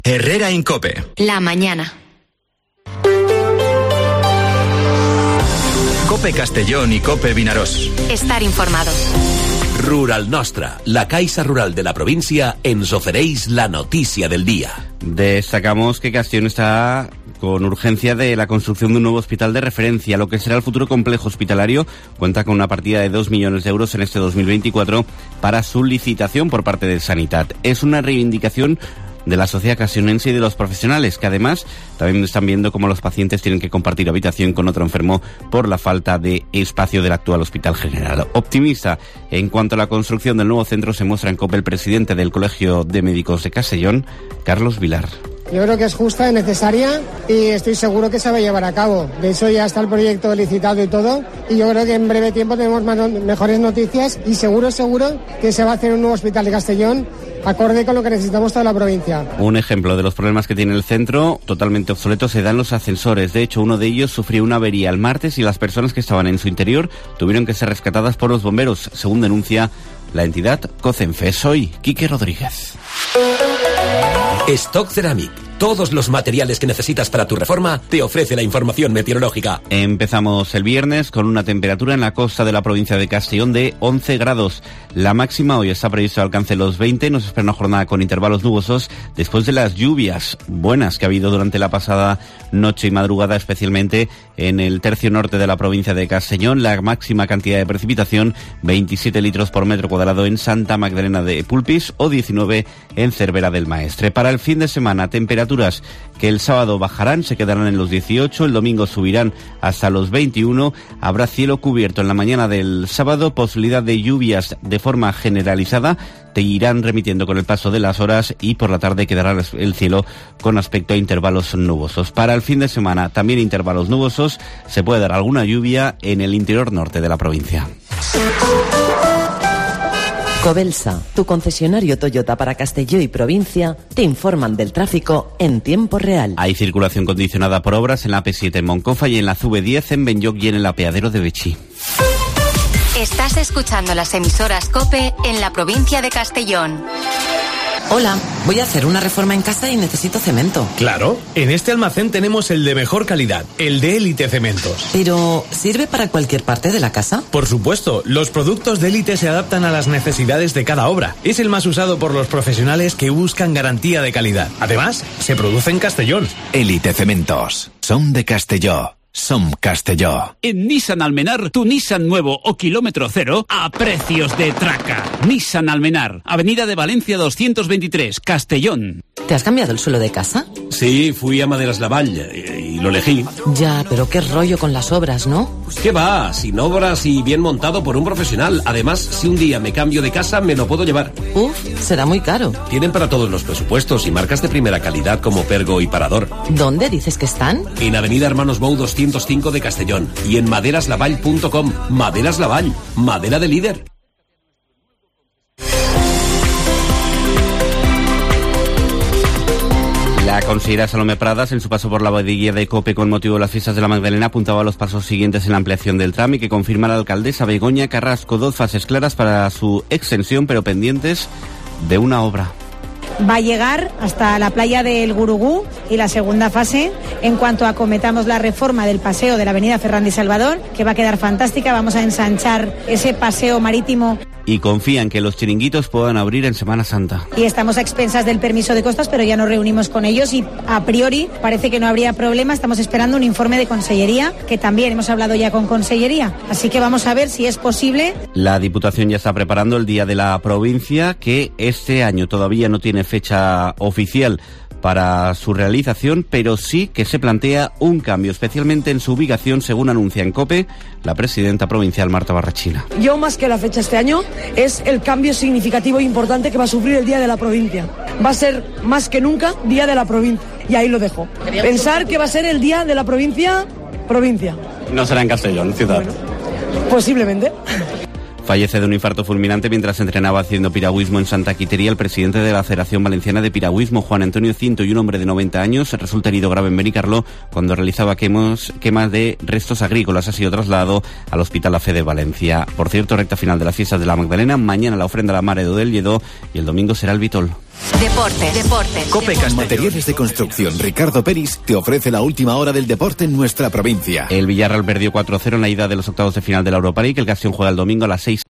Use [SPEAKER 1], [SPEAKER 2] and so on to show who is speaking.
[SPEAKER 1] Herrera en COPE.
[SPEAKER 2] La mañana.
[SPEAKER 1] COPE Castellón y COPE Vinaròs.
[SPEAKER 2] Estar informado.
[SPEAKER 3] Rural Nostra, la Caixa Rural de la provincia, ens ofereix la noticia del día.
[SPEAKER 4] Destacamos que Castellón está con urgencia de la construcción de un nuevo hospital de referencia. Lo que será el futuro complejo hospitalario cuenta con una partida de 2 millones de euros en este 2024 para su licitación por parte de Sanitat. Es una reivindicación de la sociedad castellonense y de los profesionales, que además también están viendo cómo los pacientes tienen que compartir habitación con otro enfermo por la falta de espacio del actual Hospital General. Optimista en cuanto a la construcción del nuevo centro se muestra en COPE el presidente del Colegio de Médicos de Castellón, Carlos Vilar.
[SPEAKER 5] Yo creo que es justa y necesaria y estoy seguro que se va a llevar a cabo. De hecho, ya está el proyecto licitado y todo, y yo creo que en breve tiempo tenemos mejores noticias y seguro que se va a hacer un nuevo hospital de Castellón acorde con lo que necesitamos toda la provincia.
[SPEAKER 4] Un ejemplo de los problemas que tiene el centro, totalmente obsoleto, se dan los ascensores. De hecho, uno de ellos sufrió una avería el martes y las personas que estaban en su interior tuvieron que ser rescatadas por los bomberos, según denuncia la entidad COCENFE. Soy Quique Rodríguez.
[SPEAKER 3] Stock Ceramic. Todos los materiales que necesitas para tu reforma te ofrece la información meteorológica.
[SPEAKER 4] Empezamos el viernes con una temperatura en la costa de la provincia de Castellón de 11 grados. La máxima hoy está previsto alcance los 20. Nos espera una jornada con intervalos nubosos después de las lluvias buenas que ha habido durante la pasada noche y madrugada, especialmente en el tercio norte de la provincia de Castellón. La máxima cantidad de precipitación, 27 litros por metro cuadrado en Santa Magdalena de Pulpis o 19 en Cervera del Maestre. Para el fin de semana, temperaturas que el sábado bajarán, se quedarán en los 18, el domingo subirán hasta los 21, habrá cielo cubierto en la mañana del sábado, posibilidad de lluvias de forma generalizada, te irán remitiendo con el paso de las horas y por la tarde quedará el cielo con aspecto a intervalos nubosos. Para el fin de semana también intervalos nubosos, se puede dar alguna lluvia en el interior norte de la provincia.
[SPEAKER 6] Cobelsa, tu concesionario Toyota para Castelló y provincia, te informan del tráfico en tiempo real.
[SPEAKER 4] Hay circulación condicionada por obras en la AP7 en Moncofa y en la CV10 en Benlloc y en el apeadero de Betxí.
[SPEAKER 2] Estás escuchando las emisoras COPE en la provincia de Castellón.
[SPEAKER 6] Hola, voy a hacer una reforma en casa y necesito cemento.
[SPEAKER 7] Claro, en este almacén tenemos el de mejor calidad, el de Élite Cementos.
[SPEAKER 6] ¿Pero sirve para cualquier parte de la casa?
[SPEAKER 7] Por supuesto, los productos de Élite se adaptan a las necesidades de cada obra. Es el más usado por los profesionales que buscan garantía de calidad. Además, se produce en Castellón.
[SPEAKER 8] Élite Cementos. Som de Castelló. Som Castelló.
[SPEAKER 9] En Nissan Almenar, tu Nissan nuevo o kilómetro cero a precios de traca. Nissan Almenar, Avenida de Valencia 223, Castellón.
[SPEAKER 6] ¿Te has cambiado el suelo de casa?
[SPEAKER 3] Sí, fui a Maderas Lavall y lo elegí.
[SPEAKER 6] Ya, pero qué rollo con las obras, ¿no?
[SPEAKER 3] ¿Qué va? Sin obras y bien montado por un profesional. Además, si un día me cambio de casa, me lo puedo llevar.
[SPEAKER 6] Uf, será muy caro.
[SPEAKER 3] Tienen para todos los presupuestos y marcas de primera calidad como Pergo y Parador.
[SPEAKER 6] ¿Dónde dices que están?
[SPEAKER 3] En Avenida Hermanos Bou 205 de Castellón y en maderaslavall.com. Maderas Lavall, madera de líder.
[SPEAKER 4] La consejera Salomé Pradas, en su paso por la bodeguilla de COPE con motivo de las fiestas de la Magdalena, apuntaba a los pasos siguientes en la ampliación del tramo y que confirma la alcaldesa Begoña Carrasco. 2 fases claras para su extensión, pero pendientes de una obra.
[SPEAKER 10] Va a llegar hasta la playa del Gurugú y la segunda fase, en cuanto acometamos la reforma del paseo de la avenida Fernández Salvador, que va a quedar fantástica. Vamos a ensanchar ese paseo marítimo.
[SPEAKER 4] Y confían que los chiringuitos puedan abrir en Semana Santa.
[SPEAKER 10] Y estamos a expensas del permiso de costas, pero ya nos reunimos con ellos y a priori parece que no habría problema. Estamos esperando un informe de Consellería, que también hemos hablado ya con Consellería. Así que vamos a ver si es posible.
[SPEAKER 4] La Diputación ya está preparando el Día de la Provincia, que este año todavía no tiene fecha oficial para su realización, pero sí que se plantea un cambio, especialmente en su ubicación, según anuncia en COPE la presidenta provincial Marta Barrachina.
[SPEAKER 11] Yo, más que la fecha este año, es el cambio significativo e importante que va a sufrir el Día de la Provincia. Va a ser más que nunca Día de la Provincia, y ahí lo dejo. Pensar que va a ser el Día de la Provincia.
[SPEAKER 4] No será en Castellón, ciudad.
[SPEAKER 11] Bueno, posiblemente.
[SPEAKER 4] Fallece de un infarto fulminante mientras entrenaba haciendo piragüismo en Santa Quiteria el presidente de la Federación Valenciana de Piragüismo, Juan Antonio Cinto, y un hombre de 90 años resulta herido grave en Benicarló cuando realizaba quemas de restos agrícolas. Ha sido trasladado al Hospital La Fe de Valencia. Por cierto, recta final de las fiestas de la Magdalena. Mañana la ofrenda a la Mare del Lledó y el domingo será el Vitol.
[SPEAKER 2] Deportes.
[SPEAKER 1] Cope Castellón.
[SPEAKER 8] Materiales de construcción Ricardo Peris te ofrece la última hora del deporte en nuestra provincia.
[SPEAKER 4] El Villarreal perdió 4-0 en la ida de los octavos de final de la Europa League. El Castellón juega el domingo a las 6.